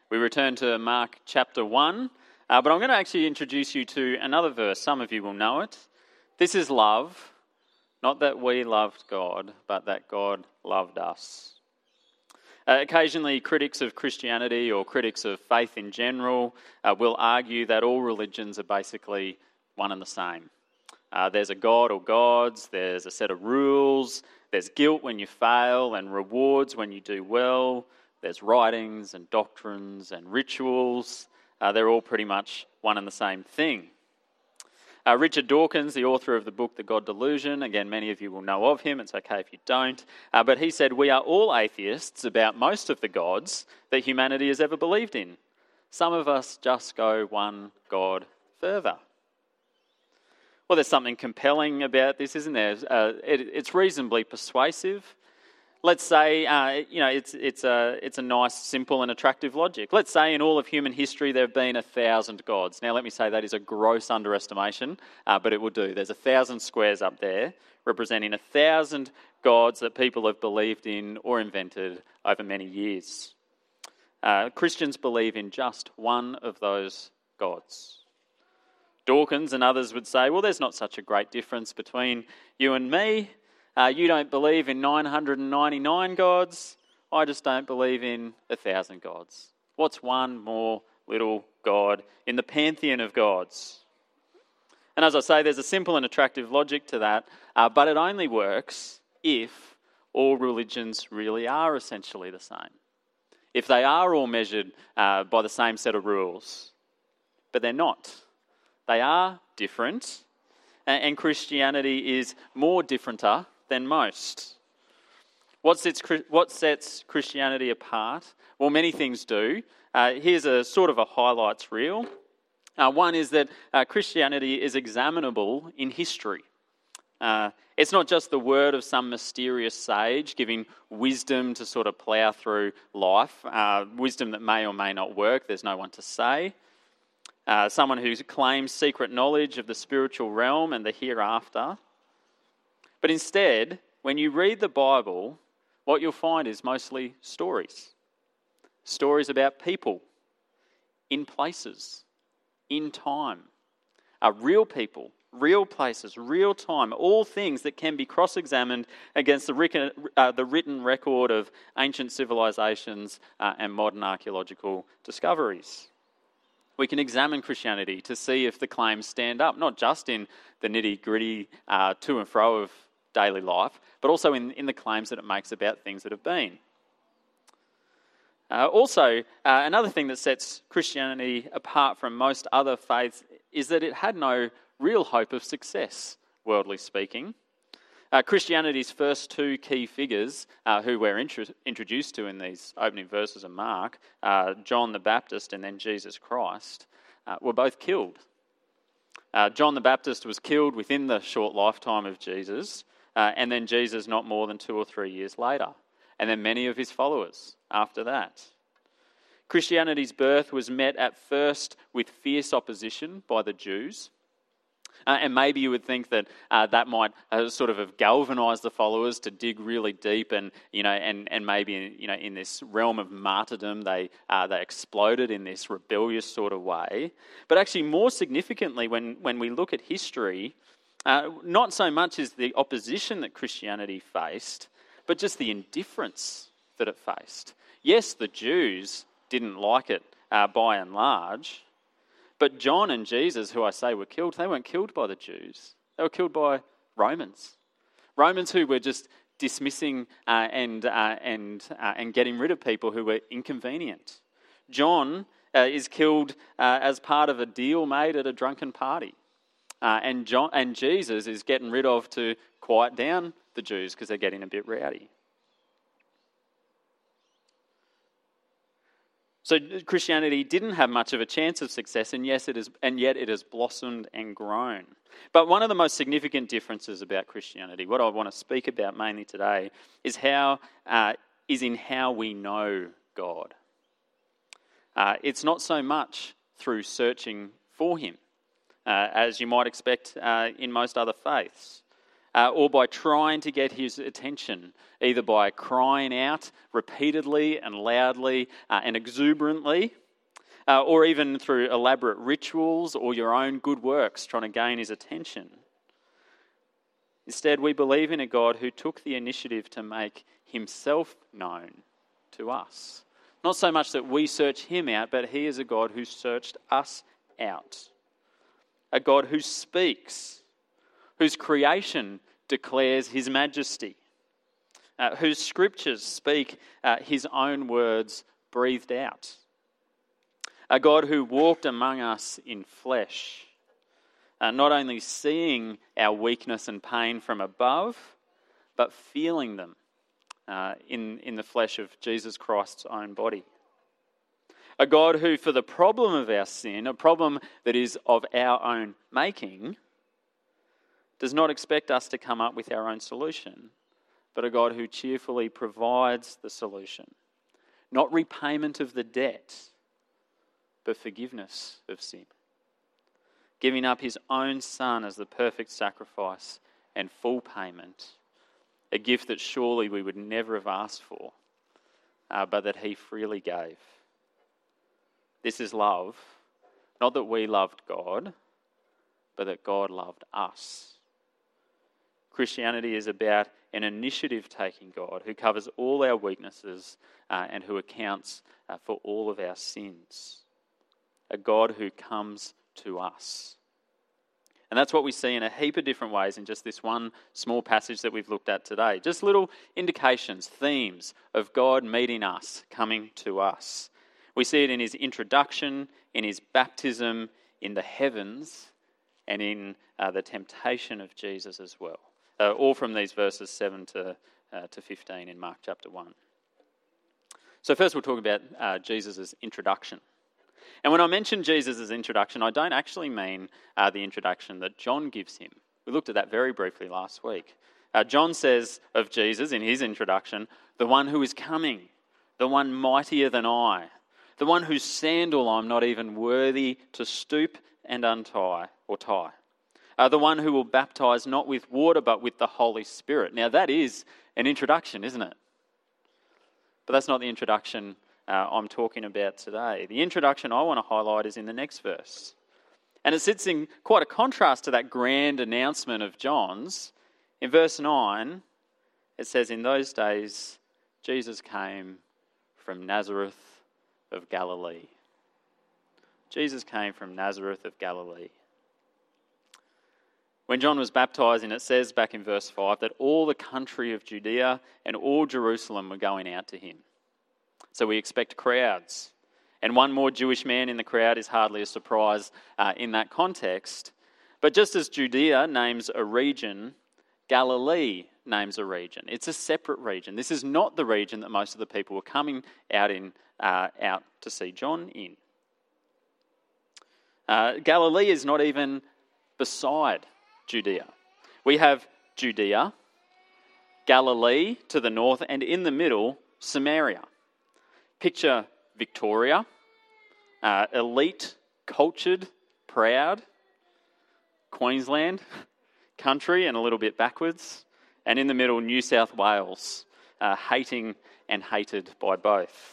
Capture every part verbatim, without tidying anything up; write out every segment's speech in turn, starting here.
We return to Mark chapter one, uh, but I'm going to actually introduce you to another verse. Some of you will know it. This is love, not that we loved God, but that God loved us. Uh, occasionally, critics of Christianity or critics of faith in general uh, will argue that all religions are basically one and the same. Uh, there's a God or gods, there's a set of rules, there's guilt when you fail and rewards when you do well, there's writings and doctrines and rituals. Uh, they're all pretty much one and the same thing. Uh, Richard Dawkins, the author of the book The God Delusion, again, many of you will know of him, it's okay if you don't, uh, but he said, we are all atheists about most of the gods that humanity has ever believed in. Some of us just go one God further. Well, there's something compelling about this, isn't there? Uh, it, it's reasonably persuasive. Let's say, uh, you know, it's it's a it's a nice, simple, and attractive logic. Let's say in all of human history there have been a thousand gods. Now, let me say that is a gross underestimation, uh, but it will do. There's a thousand squares up there representing a thousand gods that people have believed in or invented over many years. Uh, Christians believe in just one of those gods. Dawkins and others would say, well, there's not such a great difference between you and me. Uh, you don't believe in nine hundred ninety-nine gods. I just don't believe in a thousand gods. What's one more little god in the pantheon of gods? And as I say, there's a simple and attractive logic to that, uh, but it only works if all religions really are essentially the same. If they are all measured uh, by the same set of rules. But they're not. They are different, and Christianity is more differenter than most. What sets, what sets Christianity apart? Well, many things do. Uh, here's a sort of a highlights reel. Uh, one is that uh, Christianity is examinable in history. Uh, it's not just the word of some mysterious sage giving wisdom to sort of plough through life, uh, wisdom that may or may not work, there's no one to say. Uh, someone who claims secret knowledge of the spiritual realm and the hereafter. But instead, when you read the Bible, what you'll find is mostly stories. Stories about people, in places, in time. Uh, real people, real places, real time, all things that can be cross-examined against the written, uh, the written record of ancient civilizations uh, and modern archaeological discoveries. We can examine Christianity to see if the claims stand up, not just in the nitty-gritty uh, to and fro of daily life, but also in, in the claims that it makes about things that have been. Uh, also, uh, another thing that sets Christianity apart from most other faiths is that it had no real hope of success, worldly speaking. Uh, Christianity's first two key figures, uh, who we're intro- introduced to in these opening verses of Mark, uh, John the Baptist and then Jesus Christ, uh, were both killed. Uh, John the Baptist was killed within the short lifetime of Jesus, uh, and then Jesus not more than two or three years later, and then many of his followers after that. Christianity's birth was met at first with fierce opposition by the Jews. Uh, and maybe you would think that uh, that might uh, sort of have galvanised the followers to dig really deep, and you know, and, and maybe you know, in this realm of martyrdom, they uh, they exploded in this rebellious sort of way. But actually, more significantly, when when we look at history, uh, not so much is the opposition that Christianity faced, but just the indifference that it faced. Yes, the Jews didn't like it uh, by and large. But John and Jesus, who I say were killed, they weren't killed by the Jews. They were killed by Romans. Romans who were just dismissing uh, and uh, and uh, and getting rid of people who were inconvenient. John uh, is killed uh, as part of a deal made at a drunken party. Uh, and John and Jesus is getting rid of to quiet down the Jews because they're getting a bit rowdy. So Christianity didn't have much of a chance of success, and yes, it is, and yet it has blossomed and grown. But one of the most significant differences about Christianity, what I want to speak about mainly today, is how uh, is in how we know God. Uh, it's not so much through searching for Him, uh, as you might expect uh, in most other faiths. uh, or by trying to get his attention, either by crying out repeatedly and loudly uh, and exuberantly, uh, or even through elaborate rituals or your own good works trying to gain his attention. Instead, we believe in a God who took the initiative to make himself known to us. Not so much that we search him out, but he is a God who searched us out. A God who speaks, whose creation declares his majesty, uh, whose scriptures speak uh, his own words breathed out. A God who walked among us in flesh, uh, not only seeing our weakness and pain from above, but feeling them uh, in, in the flesh of Jesus Christ's own body. A God who, for the problem of our sin, a problem that is of our own making, does not expect us to come up with our own solution, but a God who cheerfully provides the solution. Not repayment of the debt, but forgiveness of sin. Giving up his own Son as the perfect sacrifice and full payment, a gift that surely we would never have asked for, uh, but that he freely gave. This is love, not that we loved God, but that God loved us. Christianity is about an initiative-taking God who covers all our weaknesses uh, and who accounts uh, for all of our sins. A God who comes to us. And that's what we see in a heap of different ways in just this one small passage that we've looked at today. Just little indications, themes of God meeting us, coming to us. We see it in his introduction, in his baptism, in the heavens, and in uh, the temptation of Jesus as well. Uh, all from these verses seven to, uh, to fifteen in Mark chapter one. So first we'll talk about uh, Jesus' introduction. And when I mention Jesus' introduction, I don't actually mean uh, the introduction that John gives him. We looked at that very briefly last week. Uh, John says of Jesus in his introduction, the one who is coming, the one mightier than I, the one whose sandal I'm not even worthy to stoop and untie or tie. Uh, the one who will baptize not with water but with the Holy Spirit. Now that is an introduction, isn't it? But that's not the introduction uh, I'm talking about today. The introduction I want to highlight is in the next verse. And it sits in quite a contrast to that grand announcement of John's. In verse nine, it says, in those days, Jesus came from Nazareth of Galilee. Jesus came from Nazareth of Galilee. When John was baptising, it says back in verse five that all the country of Judea and all Jerusalem were going out to him. So we expect crowds. And one more Jewish man in the crowd is hardly a surprise uh, in that context. But just as Judea names a region, Galilee names a region. It's a separate region. This is not the region that most of the people were coming out in, uh, out to see John in. Uh, Galilee is not even beside Judea. We have Judea, Galilee to the north, and in the middle, Samaria. Picture Victoria, uh, elite, cultured, proud. Queensland, country and a little bit backwards. And in the middle, New South Wales, uh, hating and hated by both.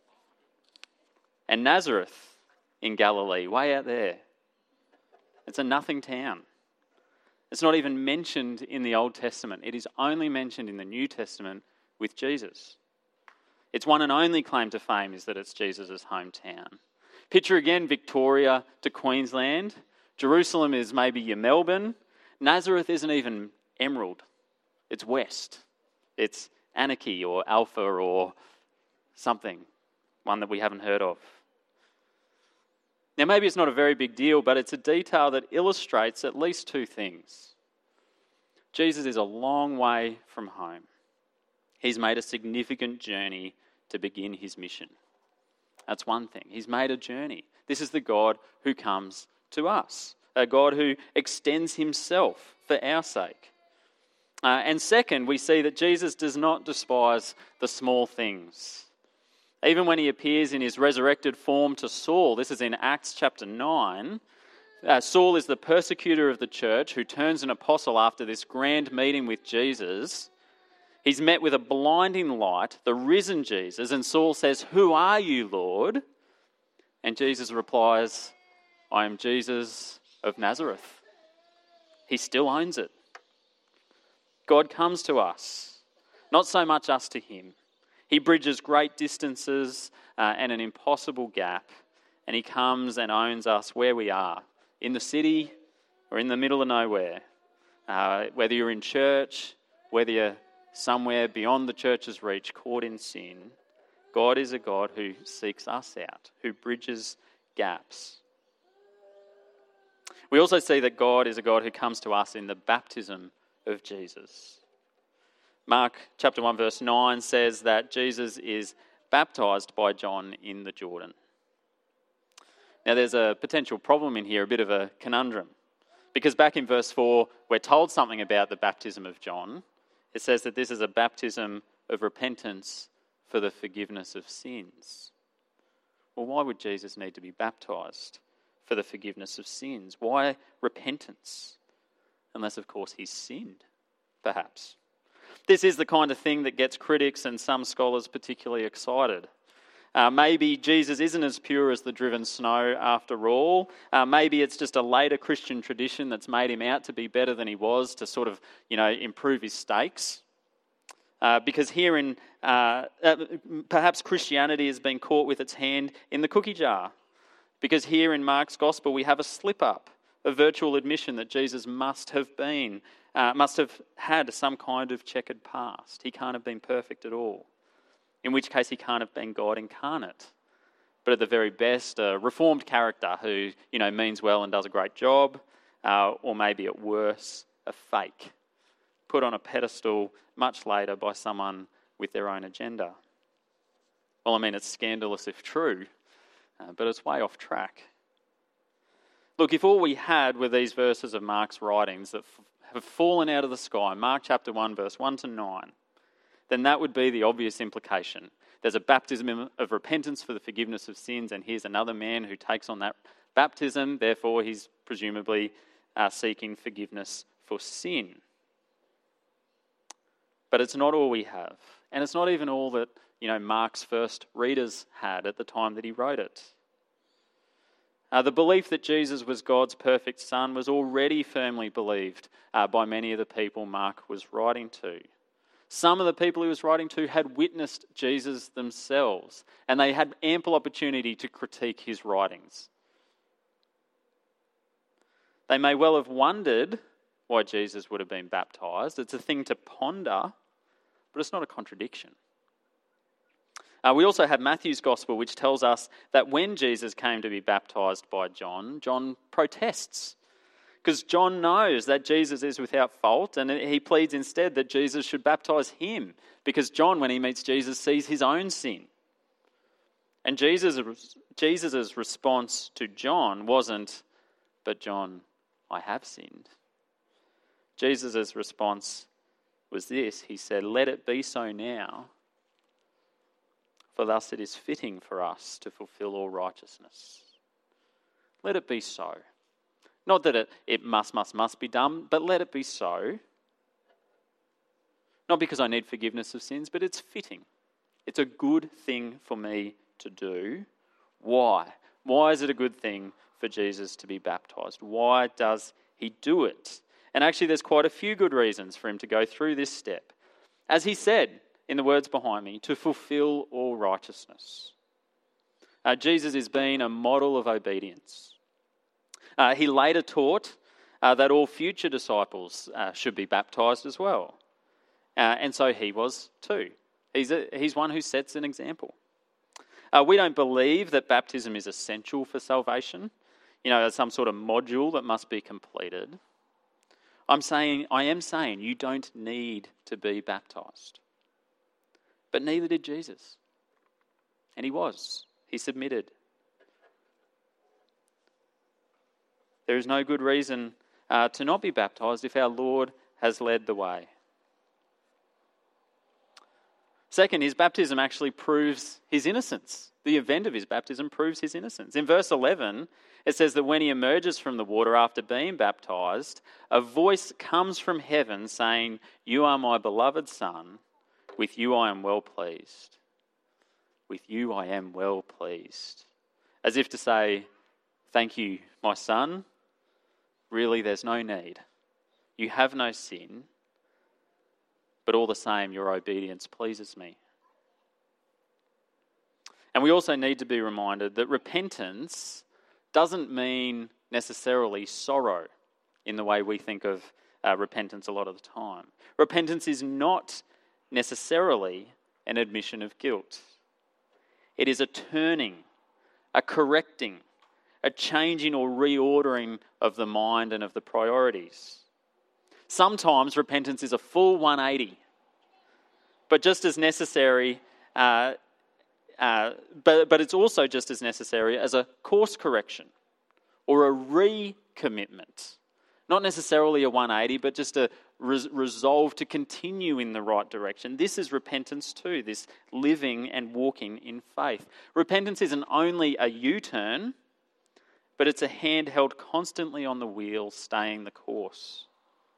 And Nazareth in Galilee, way out there. It's a nothing town. It's not even mentioned in the Old Testament. It is only mentioned in the New Testament with Jesus. Its one and only claim to fame is that it's Jesus' hometown. Picture again Victoria to Queensland. Jerusalem is maybe your Melbourne. Nazareth isn't even Emerald. It's West. It's Anarchy or Alpha or something, one that we haven't heard of. Now, maybe it's not a very big deal, but it's a detail that illustrates at least two things. Jesus is a long way from home. He's made a significant journey to begin his mission. That's one thing. He's made a journey. This is the God who comes to us, a God who extends himself for our sake. Uh, and second, we see that Jesus does not despise the small things. Even when he appears in his resurrected form to Saul, this is in Acts chapter nine, uh, Saul is the persecutor of the church who turns an apostle after this grand meeting with Jesus. He's met with a blinding light, the risen Jesus, and Saul says, "Who are you, Lord?" And Jesus replies, "I am Jesus of Nazareth." He still owns it. God comes to us, not so much us to him. He bridges great distances uh, and an impossible gap, and he comes and owns us where we are, in the city or in the middle of nowhere. Uh, whether you're in church, whether you're somewhere beyond the church's reach, caught in sin, God is a God who seeks us out, who bridges gaps. We also see that God is a God who comes to us in the baptism of Jesus. Mark chapter one verse nine says that Jesus is baptised by John in the Jordan. Now there's a potential problem in here, a bit of a conundrum. Because back in verse four, we're told something about the baptism of John. It says that this is a baptism of repentance for the forgiveness of sins. Well, why would Jesus need to be baptised for the forgiveness of sins? Why repentance? Unless, of course, he's sinned, perhaps. This is the kind of thing that gets critics and some scholars particularly excited. Uh, maybe Jesus isn't as pure as the driven snow after all. Uh, maybe it's just a later Christian tradition that's made him out to be better than he was to sort of, you know, improve his stakes. Uh, because here in, uh, uh, perhaps Christianity has been caught with its hand in the cookie jar. Because here in Mark's Gospel we have a slip-up, a virtual admission that Jesus must have been, uh, must have had some kind of checkered past. He can't have been perfect at all. In which case he can't have been God incarnate. But at the very best, a reformed character who, you know, means well and does a great job, uh, or maybe at worst, a fake, put on a pedestal much later by someone with their own agenda. Well, I mean, it's scandalous if true, uh, but it's way off track. Look, if all we had were these verses of Mark's writings that f- have fallen out of the sky, Mark chapter one, verse one to nine, then that would be the obvious implication. There's a baptism of repentance for the forgiveness of sins, and here's another man who takes on that baptism, therefore he's presumably uh, seeking forgiveness for sin. But it's not all we have, and it's not even all that, you know, Mark's first readers had at the time that he wrote it. Uh, the belief that Jesus was God's perfect Son was already firmly believed uh, by many of the people Mark was writing to. Some of the people he was writing to had witnessed Jesus themselves, and they had ample opportunity to critique his writings. They may well have wondered why Jesus would have been baptised. It's a thing to ponder, but it's not a contradiction. Uh, we also have Matthew's Gospel, which tells us that when Jesus came to be baptised by John, John protests. Because John knows that Jesus is without fault, and he pleads instead that Jesus should baptise him, because John, when he meets Jesus, sees his own sin. And Jesus' Jesus's response to John wasn't, "But John, I have sinned." Jesus' response was this. He said, "Let it be so now, for thus it is fitting for us to fulfil all righteousness." Let it be so. Not that it, it must, must, must be done, but let it be so. Not because I need forgiveness of sins, but it's fitting. It's a good thing for me to do. Why? Why is it a good thing for Jesus to be baptised? Why does he do it? And actually there's quite a few good reasons for him to go through this step. As he said in the words behind me, to fulfil all righteousness. Uh, Jesus is being a model of obedience. Uh, he later taught uh, that all future disciples uh, should be baptised as well. Uh, and so he was too. He's, a, he's one who sets an example. Uh, we don't believe that baptism is essential for salvation, you know, as some sort of module that must be completed. I'm saying, I am saying you don't need to be baptised. But neither did Jesus. And he was. He submitted. There is no good reason uh, to not be baptised if our Lord has led the way. Second, his baptism actually proves his innocence. The event of his baptism proves his innocence. In verse eleven, it says that when he emerges from the water after being baptized, a voice comes from heaven saying, "You are my beloved Son, with you I am well pleased." With you I am well pleased. As if to say, thank you, my son. Really, there's no need. You have no sin, but all the same, your obedience pleases me. And we also need to be reminded that repentance doesn't mean necessarily sorrow in the way we think of uh, repentance a lot of the time. Repentance is not necessarily an admission of guilt. It is a turning, a correcting, a changing or reordering of the mind and of the priorities. Sometimes repentance is a full one eighty, but just as necessary, uh, uh, but, but it's also just as necessary as a course correction or a recommitment. Not necessarily a one eighty, but just a res- resolve to continue in the right direction. This is repentance too, this living and walking in faith. Repentance isn't only a U-turn, but it's a hand held constantly on the wheel, staying the course.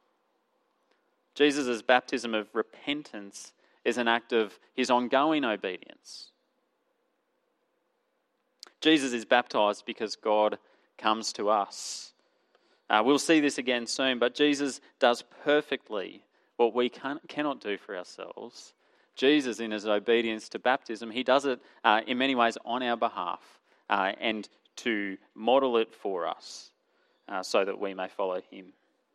Jesus' baptism of repentance is an act of his ongoing obedience. Jesus is baptized because God comes to us. Uh, we'll see this again soon, but Jesus does perfectly what we can, cannot do for ourselves. Jesus, in his obedience to baptism, he does it uh, in many ways on our behalf uh, and to model it for us uh, so that we may follow him,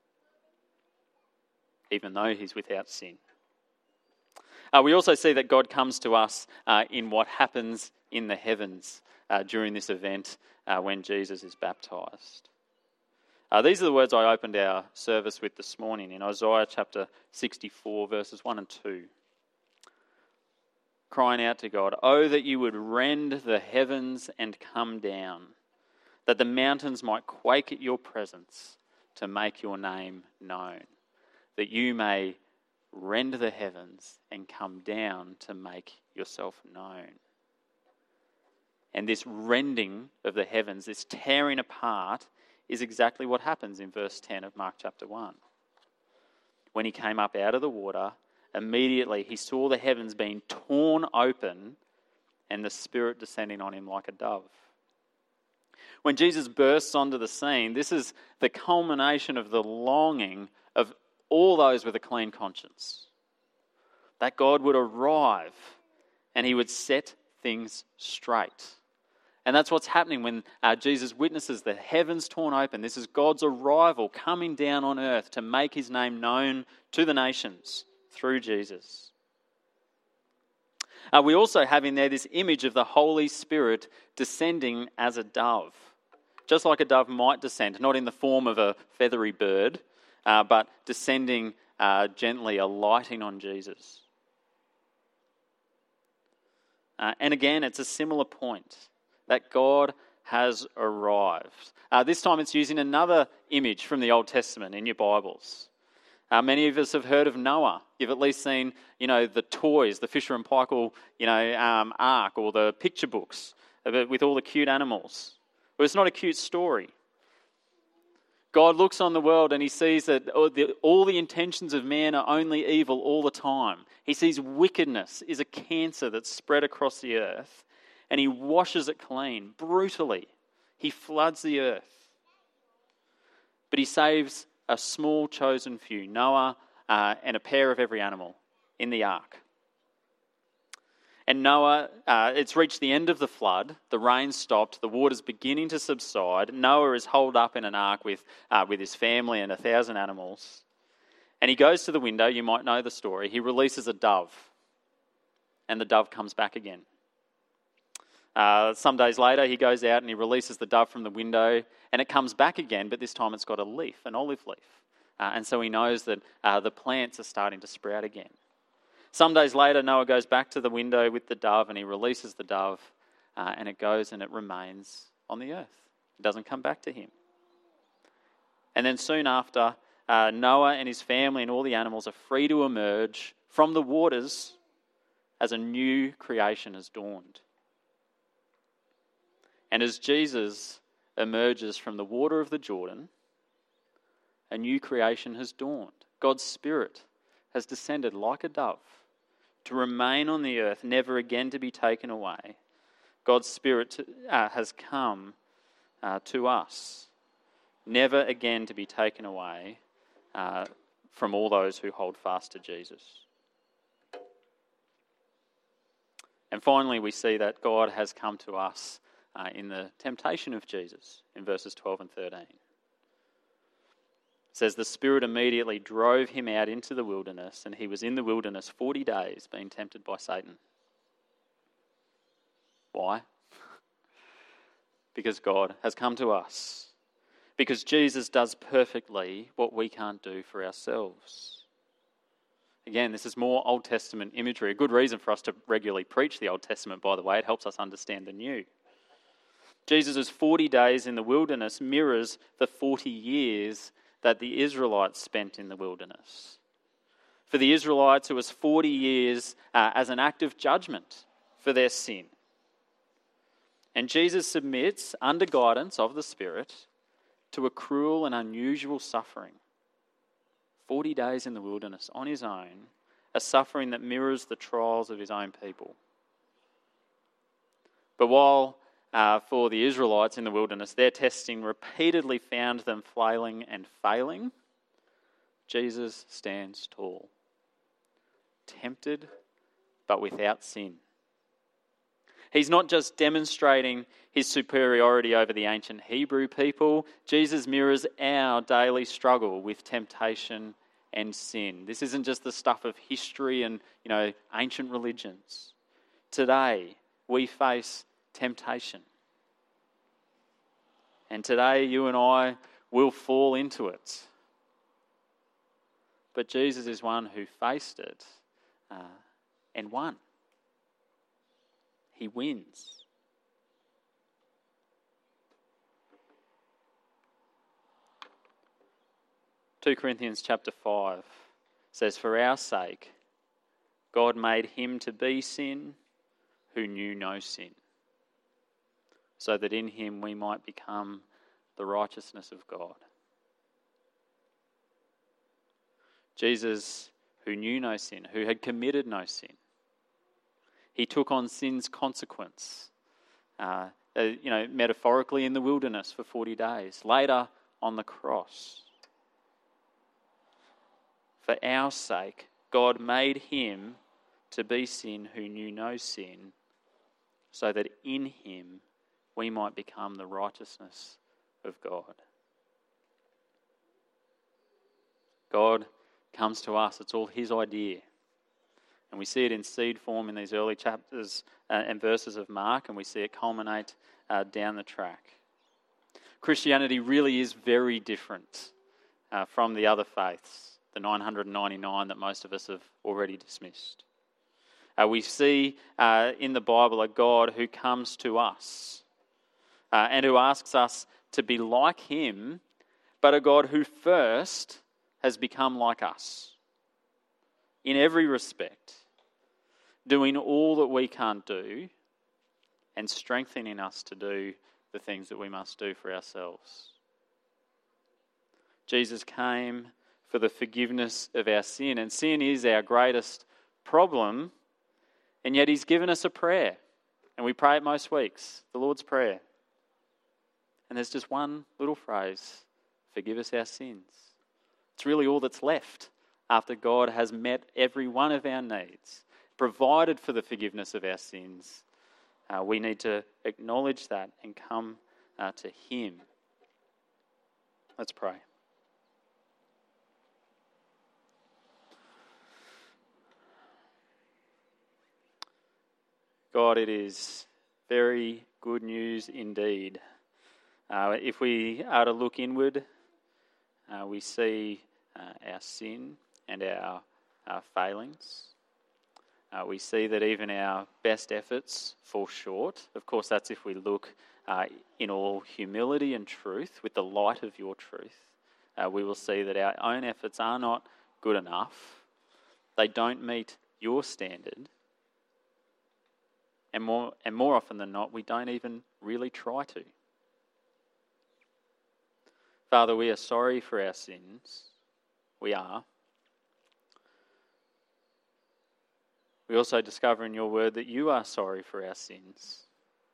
even though he's without sin. Uh, we also see that God comes to us uh, in what happens in the heavens uh, during this event uh, when Jesus is baptized. Uh, these are the words I opened our service with this morning in Isaiah chapter sixty-four, verses one and two. Crying out to God, "Oh, that you would rend the heavens and come down, that the mountains might quake at your presence to make your name known, that you may rend the heavens and come down to make yourself known." And this rending of the heavens, this tearing apart, is exactly what happens in verse ten of Mark chapter one. When he came up out of the water, immediately he saw the heavens being torn open and the Spirit descending on him like a dove. When Jesus bursts onto the scene, this is the culmination of the longing of all those with a clean conscience. That God would arrive and he would set things straight. And that's what's happening when uh, Jesus witnesses the heavens torn open. This is God's arrival coming down on earth to make his name known to the nations through Jesus. Uh, we also have in there this image of the Holy Spirit descending as a dove. Just like a dove might descend, not in the form of a feathery bird, uh, but descending uh, gently, alighting on Jesus. Uh, and again, it's a similar point, that God has arrived. Uh, this time it's using another image from the Old Testament in your Bibles. Uh, many of us have heard of Noah. You've at least seen, you know, the toys, the Fisher and Paykel, you know, um, ark, or the picture books with all the cute animals. But it's not a cute story. God looks on the world and he sees that all the intentions of man are only evil all the time. He sees wickedness is a cancer that's spread across the earth, and he washes it clean, brutally. He floods the earth. But he saves a small chosen few, Noah uh, and a pair of every animal in the ark. And Noah, uh, it's reached the end of the flood, the rain stopped, the water's beginning to subside. Noah is holed up in an ark with, uh, with his family and a thousand animals. And he goes to the window, you might know the story, he releases a dove, and the dove comes back again. Uh, some days later, he goes out and he releases the dove from the window, and it comes back again, but this time it's got a leaf, an olive leaf. Uh, and so he knows that uh, the plants are starting to sprout again. Some days later, Noah goes back to the window with the dove, and he releases the dove, uh, and it goes and it remains on the earth. It doesn't come back to him. And then soon after, uh, Noah and his family and all the animals are free to emerge from the waters as a new creation has dawned. And as Jesus emerges from the water of the Jordan, a new creation has dawned. God's Spirit has descended like a dove to remain on the earth, never again to be taken away. God's Spirit to, uh, has come uh, to us, never again to be taken away uh, from all those who hold fast to Jesus. And finally, we see that God has come to us uh, in the temptation of Jesus in verses twelve and thirteen. It says, the Spirit immediately drove him out into the wilderness, and he was in the wilderness forty days being tempted by Satan. Why? Because God has come to us. Because Jesus does perfectly what we can't do for ourselves. Again, this is more Old Testament imagery. A good reason for us to regularly preach the Old Testament, by the way. It helps us understand the New. Jesus' forty days in the wilderness mirrors the forty years that the Israelites spent in the wilderness. For the Israelites, it was forty years uh, as an act of judgment for their sin. And Jesus submits, under guidance of the Spirit, to a cruel and unusual suffering. forty days in the wilderness on his own, a suffering that mirrors the trials of his own people. But while uh, for the Israelites in the wilderness, their testing repeatedly found them flailing and failing, Jesus stands tall, tempted but without sin. He's not just demonstrating his superiority over the ancient Hebrew people. Jesus mirrors our daily struggle with temptation and sin. This isn't just the stuff of history and, you know, ancient religions. Today, we face temptation. And today, you and I will fall into it. But Jesus is one who faced it uh, and won. He wins. Second Corinthians chapter five says, for our sake, God made him to be sin who knew no sin, so that in him we might become the righteousness of God. Jesus, who knew no sin, who had committed no sin, he took on sin's consequence, uh, uh, you know, metaphorically in the wilderness for forty days, later on the cross. For our sake, God made him to be sin who knew no sin, so that in him we might become the righteousness of God. God comes to us. It's all his idea. And we see it in seed form in these early chapters uh, and verses of Mark, and we see it culminate uh, down the track. Christianity really is very different uh, from the other faiths, the nine hundred ninety-nine that most of us have already dismissed. Uh, we see uh, in the Bible a God who comes to us uh, and who asks us to be like him, but a God who first has become like us in every respect, doing all that we can't do and strengthening us to do the things that we must do for ourselves. Jesus came for the forgiveness of our sin, and sin is our greatest problem, and yet he's given us a prayer, and we pray it most weeks, the Lord's Prayer. And there's just one little phrase, forgive us our sins. It's really all that's left after God has met every one of our needs, provided for the forgiveness of our sins. Uh, we need to acknowledge that and come uh, to him. Let's pray. God, it is very good news indeed. Uh, if we are to look inward, uh, we see uh, our sin and our, our failings. Uh, we see that even our best efforts fall short. Of course, that's if we look uh, in all humility and truth, with the light of your truth. Uh, we will see that our own efforts are not good enough. They don't meet your standard. And more, and more often than not, we don't even really try to. Father, we are sorry for our sins. We are. We also discover in your word that you are sorry for our sins.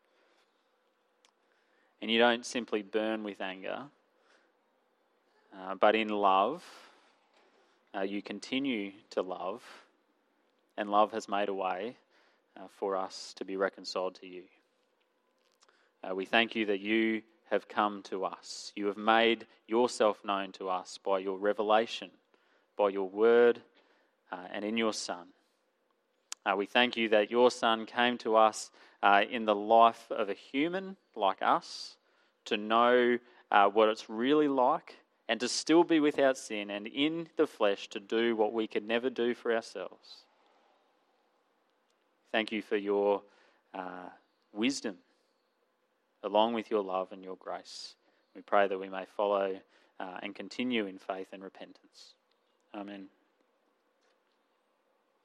And you don't simply burn with anger, uh, but in love, uh, you continue to love, and love has made a way uh, for us to be reconciled to you. Uh, we thank you that you have come to us. You have made yourself known to us by your revelation, by your word, uh, and in your Son. Uh, we thank you that your Son came to us uh, in the life of a human like us, to know uh, what it's really like, and to still be without sin, and in the flesh to do what we could never do for ourselves. Thank you for your uh, wisdom, along with your love and your grace. We pray that we may follow uh, and continue in faith and repentance. Amen.